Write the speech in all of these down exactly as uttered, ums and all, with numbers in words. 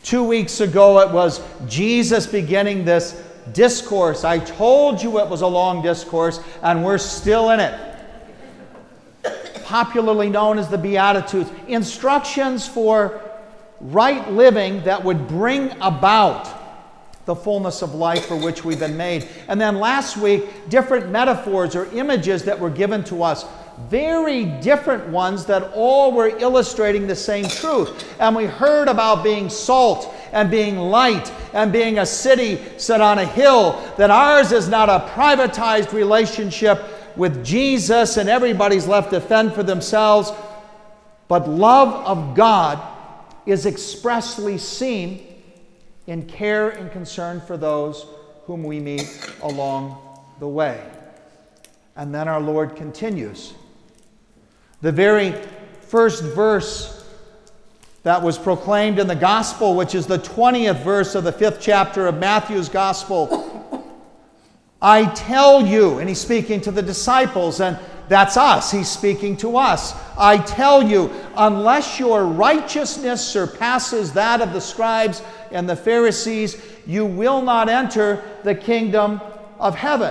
Two weeks ago, it was Jesus beginning this discourse. I told you it was a long discourse, and we're still in it. Popularly known as the Beatitudes. Instructions for right living that would bring about the fullness of life for which we've been made. And then last week, different metaphors or images that were given to us. Very different ones that all were illustrating the same truth. And we heard about being salt and being light and being a city set on a hill, that ours is not a privatized relationship with Jesus and everybody's left to fend for themselves, but love of God is expressly seen in care and concern for those whom we meet along the way. And then our Lord continues. The very first verse that was proclaimed in the gospel, which is the twentieth verse of the fifth chapter of Matthew's gospel, I tell you, and he's speaking to the disciples, and that's us, he's speaking to us. I tell you, unless your righteousness surpasses that of the scribes and the Pharisees, you will not enter the kingdom of heaven.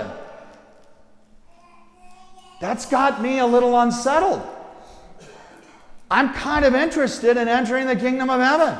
That's got me a little unsettled. I'm kind of interested in entering the kingdom of heaven.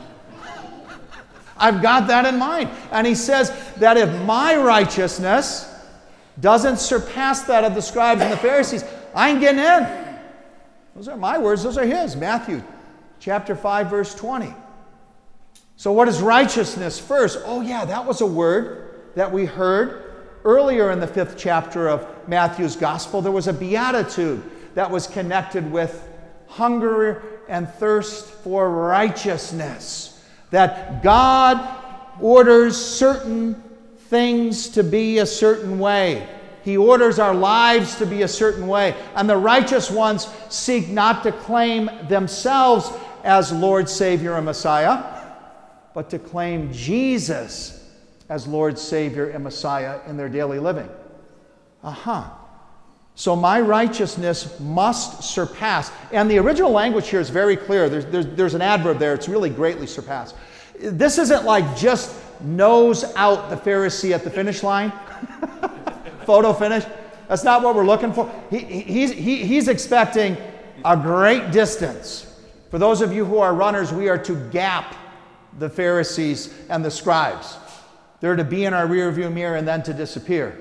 I've got that in mind. And he says that if my righteousness doesn't surpass that of the scribes and the Pharisees, I ain't getting in. Those are my words, those are his. Matthew chapter five, verse twenty. So what is righteousness first? Oh yeah, that was a word that we heard earlier in the fifth chapter of Matthew's gospel. There was a beatitude that was connected with hunger and thirst for righteousness. That God orders certain things to be a certain way. He orders our lives to be a certain way. And the righteous ones seek not to claim themselves as Lord, Savior, and Messiah, but to claim Jesus as Lord, Savior, and Messiah in their daily living. Aha. So my righteousness must surpass. And the original language here is very clear. There's, there's, there's an adverb there. It's really greatly surpassed. This isn't like just nose out the Pharisee at the finish line. Photo finish. That's not what we're looking for. He, he's, he, he's expecting a great distance. For those of you who are runners, we are to gap the Pharisees and the scribes. They're to be in our rearview mirror and then to disappear.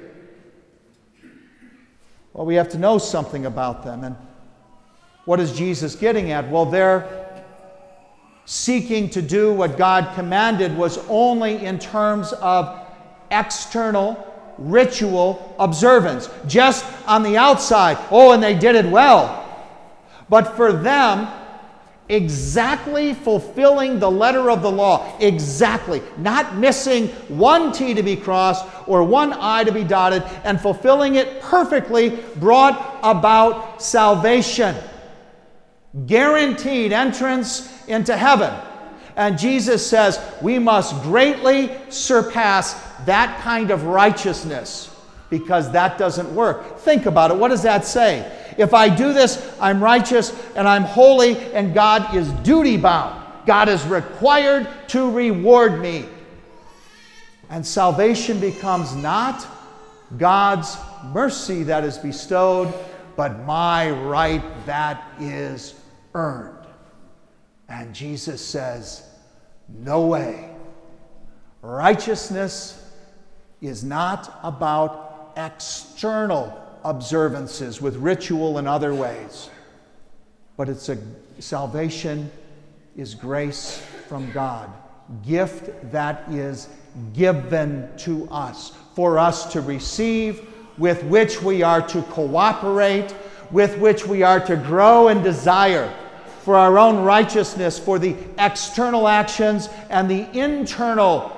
Well, we have to know something about them. And what is Jesus getting at? Well, they're seeking to do what God commanded was only in terms of external ritual observance. Just on the outside. Oh, and they did it well. But for them, exactly fulfilling the letter of the law. Exactly. Not missing one T to be crossed or one I to be dotted, and fulfilling it perfectly brought about salvation. Guaranteed entrance into heaven. And Jesus says we must greatly surpass that kind of righteousness, because that doesn't work. Think about it. What does that say? If I do this, I'm righteous and I'm holy, and God is duty bound. God is required to reward me. And salvation becomes not God's mercy that is bestowed, but my right that is earned. And Jesus says, no way. Righteousness is not about external observances with ritual and other ways, but it's a salvation is grace from God, gift that is given to us for us to receive, with which we are to cooperate, with which we are to grow and desire for our own righteousness, for the external actions and the internal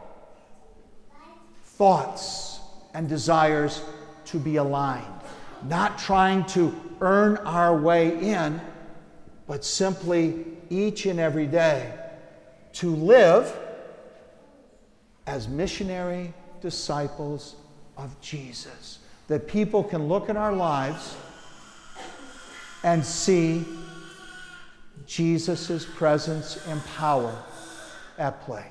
thoughts and desires to be aligned. Not trying to earn our way in, but simply each and every day to live as missionary disciples of Jesus. That people can look at our lives and see Jesus' presence and power at play.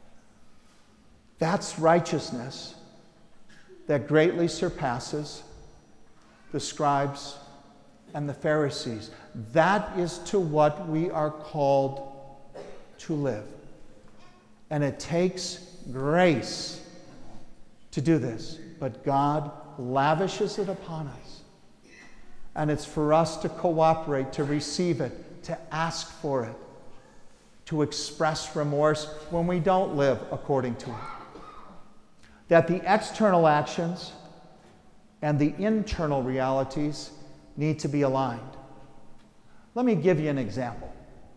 That's righteousness that greatly surpasses the scribes and the Pharisees. That is to what we are called to live. And it takes grace to do this, but God lavishes it upon us. And it's for us to cooperate, to receive it, to ask for it, to express remorse when we don't live according to it. That the external actions and the internal realities need to be aligned. Let me give you an example.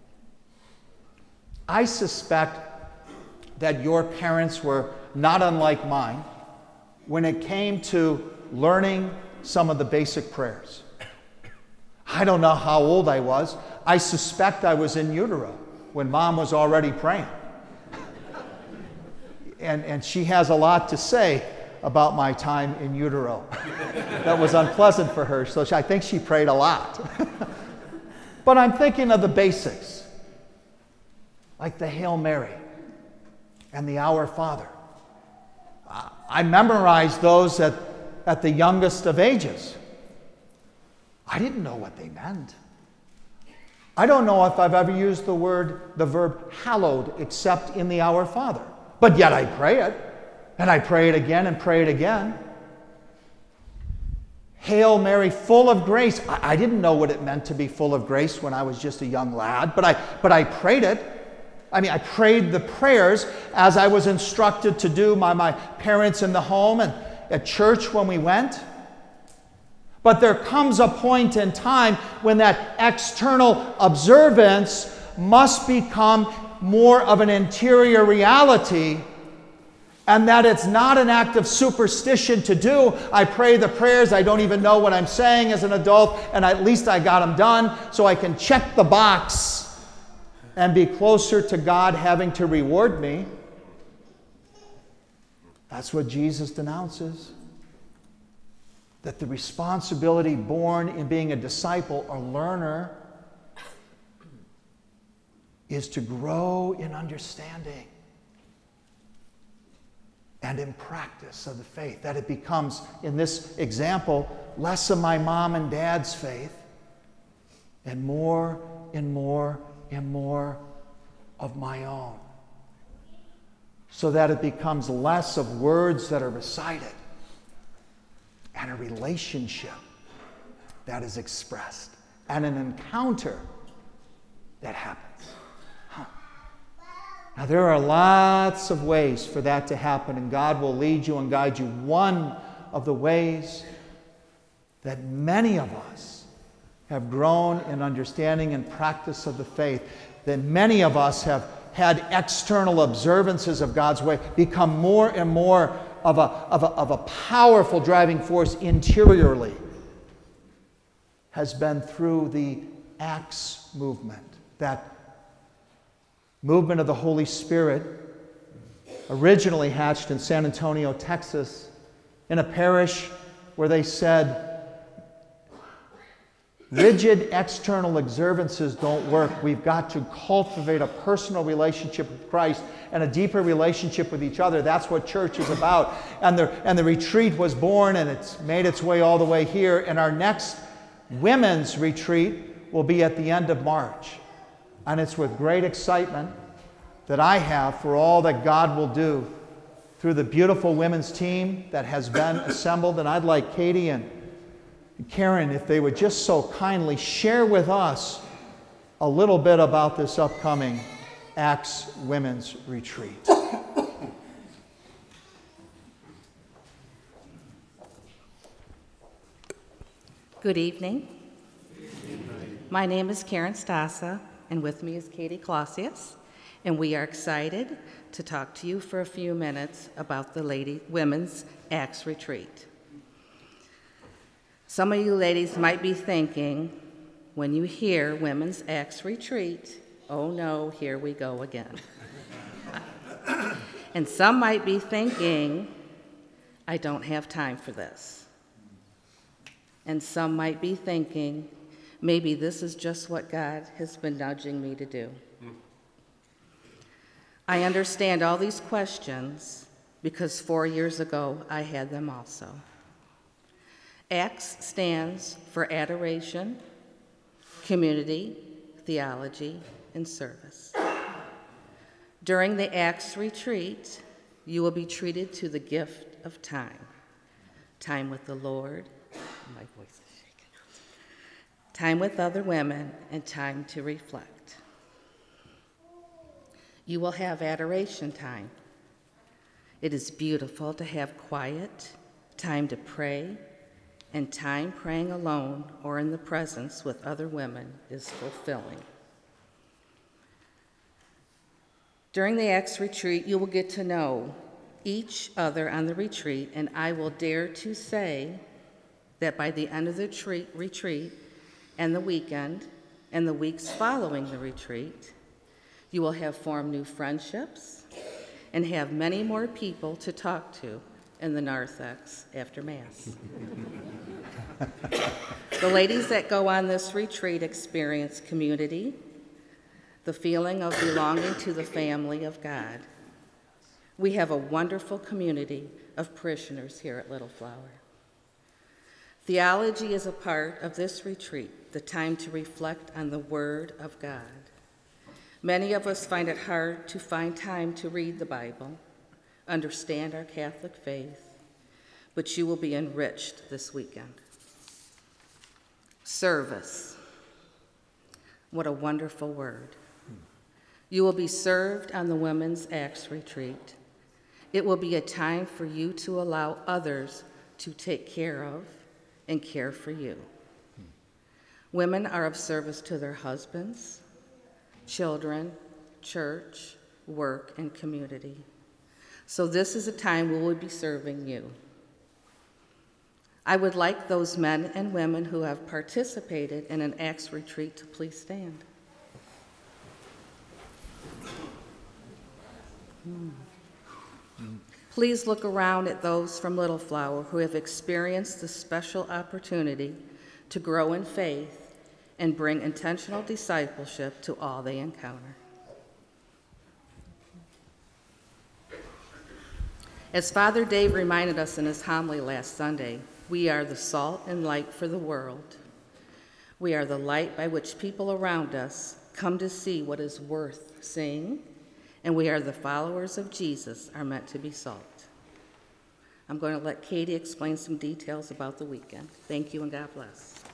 I suspect that your parents were not unlike mine when it came to learning some of the basic prayers. I don't know how old I was. I suspect I was in utero when Mom was already praying. And, and she has a lot to say about my time in utero. That was unpleasant for her, so she, I think she prayed a lot. But I'm thinking of the basics, like the Hail Mary and the Our Father. I memorized those at, at the youngest of ages. I didn't know what they meant. I don't know if I've ever used the word, the verb hallowed, except in the Our Father. But yet I pray it, and I pray it again and pray it again. Hail Mary, full of grace. I, I didn't know what it meant to be full of grace when I was just a young lad, but I, but I prayed it. I mean, I prayed the prayers as I was instructed to do by my parents in the home and at church when we went. But there comes a point in time when that external observance must become more of an interior reality, and that it's not an act of superstition to do. I pray the prayers, I don't even know what I'm saying as an adult, and at least I got them done so I can check the box and be closer to God having to reward me. That's what Jesus denounces. That the responsibility born in being a disciple or learner is to grow in understanding and in practice of the faith. That it becomes, in this example, less of my mom and dad's faith and more and more and more of my own. So that it becomes less of words that are recited and a relationship that is expressed and an encounter that happens. Huh. Now, there are lots of ways for that to happen, and God will lead you and guide you. One of the ways that many of us have grown in understanding and practice of the faith, that many of us have had external observances of God's way become more and more of a, of a, of a powerful driving force interiorly, has been through the Acts movement, that movement of the Holy Spirit, originally hatched in San Antonio, Texas, in a parish where they said, rigid external observances don't work. We've got to cultivate a personal relationship with Christ and a deeper relationship with each other. That's what church is about. And the, and the retreat was born, and it's made its way all the way here. And our next women's retreat will be at the end of March. And it's with great excitement that I have for all that God will do through the beautiful women's team that has been assembled. And I'd like Katie and Karen, if they would just so kindly share with us a little bit about this upcoming Acts Women's Retreat. Good evening. My name is Karen Stassa, and with me is Katie Clausius, and we are excited to talk to you for a few minutes about the Lady Women's Acts Retreat. Some of you ladies might be thinking, when you hear Women's Acts Retreat, oh no, here we go again. And some might be thinking, I don't have time for this. And some might be thinking, maybe this is just what God has been nudging me to do. I understand all these questions because four years ago I had them also. ACTS stands for Adoration, Community, Theology, and Service. During the ACTS retreat, you will be treated to the gift of time. Time with the Lord, my voice is shaking. Time with other women, and time to reflect. You will have adoration time. It is beautiful to have quiet, time to pray, and time praying alone or in the presence with other women is fulfilling. During the ACTS retreat, you will get to know each other on the retreat, and I will dare to say that by the end of the tre- retreat and the weekend and the weeks following the retreat, you will have formed new friendships and have many more people to talk to in the narthex after Mass. The ladies that go on this retreat experience community, the feeling of belonging to the family of God. We have a wonderful community of parishioners here at Little Flower. Theology is a part of this retreat, the time to reflect on the Word of God. Many of us find it hard to find time to read the Bible, understand our Catholic faith, but you will be enriched this weekend. Service. What a wonderful word. You will be served on the Women's ACTS retreat. It will be a time for you to allow others to take care of and care for you. Women are of service to their husbands, children, church, work, and community. So this is a time we will be serving you. I would like those men and women who have participated in an ACTS retreat to please stand. Hmm. Please look around at those from Little Flower who have experienced the special opportunity to grow in faith and bring intentional discipleship to all they encounter. As Father Dave reminded us in his homily last Sunday, we are the salt and light for the world. We are the light by which people around us come to see what is worth seeing, and we are the followers of Jesus, are meant to be salt. I'm going to let Katie explain some details about the weekend. Thank you and God bless.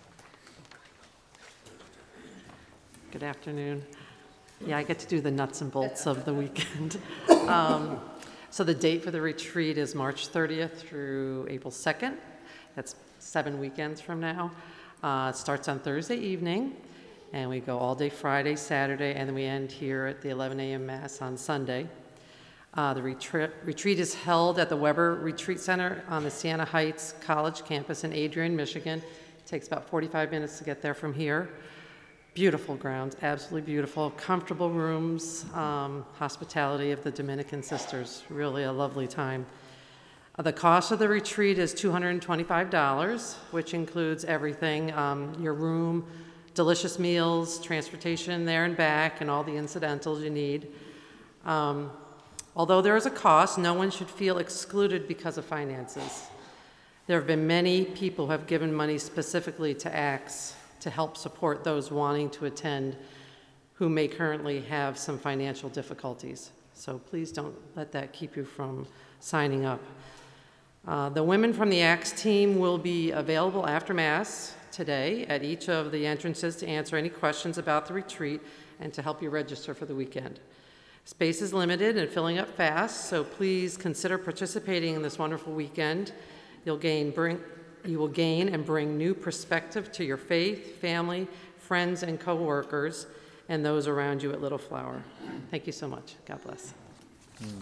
Good afternoon. Yeah, I get to do the nuts and bolts of the weekend. Um, so the date for the retreat is March thirtieth through April second. That's seven weekends from now. Uh, it starts on Thursday evening, and we go all day Friday, Saturday, and then we end here at the eleven a.m. Mass on Sunday. Uh, the retreat, retreat is held at the Weber Retreat Center on the Siena Heights College campus in Adrian, Michigan. It takes about forty-five minutes to get there from here. Beautiful grounds, absolutely beautiful, comfortable rooms, um, hospitality of the Dominican sisters, really a lovely time. Uh, the cost of the retreat is two hundred twenty-five dollars, which includes everything, um, your room, delicious meals, transportation there and back, and all the incidentals you need. Um, although there is a cost, no one should feel excluded because of finances. There have been many people who have given money specifically to ACTS to help support those wanting to attend who may currently have some financial difficulties. So please don't let that keep you from signing up. Uh, the women from the ACTS team will be available after Mass today at each of the entrances to answer any questions about the retreat and to help you register for the weekend. Space is limited and filling up fast, so please consider participating in this wonderful weekend. You'll gain, bring, you will gain and bring new perspective to your faith, family, friends, and co-workers, and those around you at Little Flower. Thank you so much. God bless. Mm.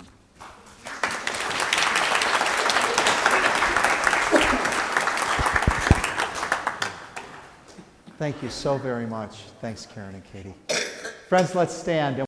Thank you so very much. Thanks, Karen and Katie. Friends, let's stand.